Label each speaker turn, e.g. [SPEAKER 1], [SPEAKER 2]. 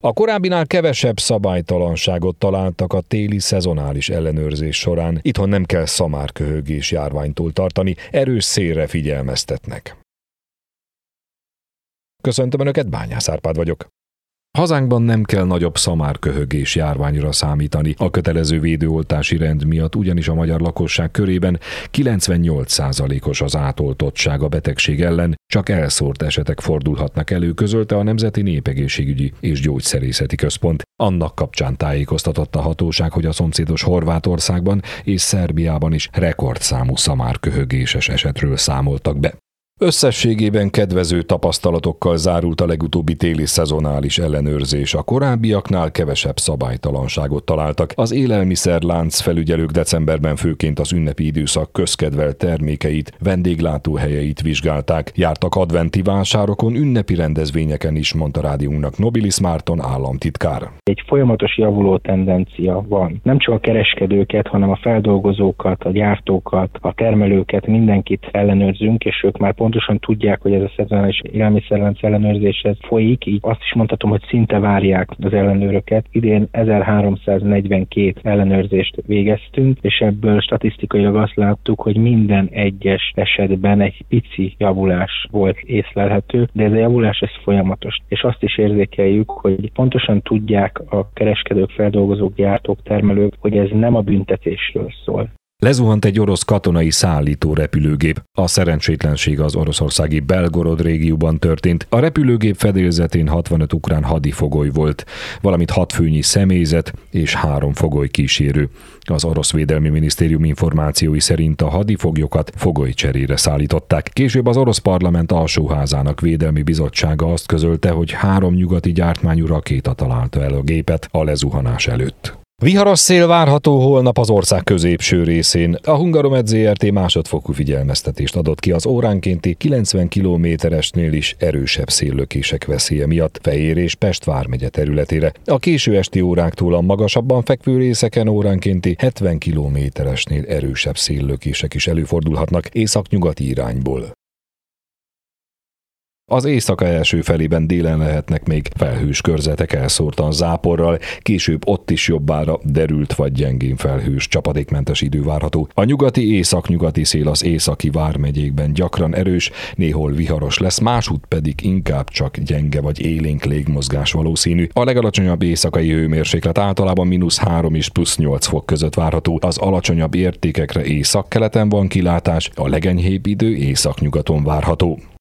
[SPEAKER 1] A korábbinál kevesebb szabálytalanságot találtak a téli szezonális ellenőrzés során. Itthon nem kell szamárköhögés járványtól tartani, erős szélre figyelmeztetnek. Köszöntöm Önöket, Bányász Árpád vagyok. Hazánkban nem kell nagyobb szamárköhögés járványra számítani. A kötelező védőoltási rend miatt ugyanis a magyar lakosság körében 98%-os az átoltottság a betegség ellen, csak elszórt esetek fordulhatnak elő, közölte a Nemzeti Népegészségügyi és Gyógyszerészeti Központ. Annak kapcsán tájékoztatott a hatóság, hogy a szomszédos Horvátországban és Szerbiában is rekordszámú szamárköhögéses esetről számoltak be. Összességében kedvező tapasztalatokkal zárult a legutóbbi téli szezonális ellenőrzés. A korábbiaknál kevesebb szabálytalanságot találtak. Az élelmiszerlánc felügyelők decemberben főként az ünnepi időszak közkedvelt termékeit, vendéglátóhelyeit vizsgálták. Jártak adventi vásárokon, ünnepi rendezvényeken is, mondta rádiónknak Nobilis Márton államtitkár.
[SPEAKER 2] Egy folyamatos javuló tendencia van. Nem csak a kereskedőket, hanem a feldolgozókat, a gyártókat, a termelőket, mindenkit ellenőrzünk, és ők már pontosan tudják, hogy ez a szezonális élelmiszerlánc ellenőrzés folyik, így azt is mondhatom, hogy szinte várják az ellenőröket. Idén 1342 ellenőrzést végeztünk, és ebből statisztikailag azt láttuk, hogy minden egyes esetben egy pici javulás volt észlelhető, de ez a javulás ez folyamatos. És azt is érzékeljük, hogy pontosan tudják a kereskedők, feldolgozók, gyártók, termelők, hogy ez nem a büntetésről szól.
[SPEAKER 1] Lezuhant egy orosz katonai szállító repülőgép. A szerencsétlenség az oroszországi Belgorod régióban történt. A repülőgép fedélzetén 65 ukrán hadifogoly volt, valamint 6 főnyi személyzet és 3 fogoly kísérő. Az orosz védelmi minisztérium információi szerint a hadifoglyokat fogolycserére szállították. Később az orosz parlament alsóházának védelmi bizottsága azt közölte, hogy 3 nyugati gyártmányú rakéta találta el a gépet a lezuhanás előtt. Viharos szél várható holnap az ország középső részén. A Hungaromed Zrt. Másodfokú figyelmeztetést adott ki az óránkénti 90 km/h-esnél is erősebb széllökések veszélye miatt Fejér és Pest vármegye területére. A késő esti óráktól a magasabban fekvő részeken óránkénti 70 km/h-esnél erősebb széllökések is előfordulhatnak északnyugati irányból. Az éjszaka első felében délen lehetnek még felhős körzetek elszórtan záporral, később ott is jobbára derült vagy gyengén felhős csapadékmentes idő várható. A nyugati északnyugati szél az északi vármegyékben gyakran erős, néhol viharos lesz, másút pedig inkább csak gyenge vagy élénk légmozgás valószínű. A legalacsonyabb éjszakai hőmérséklet általában -3 és +8 fok között várható. Az alacsonyabb értékekre északkeleten van kilátás, a legenyhébb idő északnyugaton várható.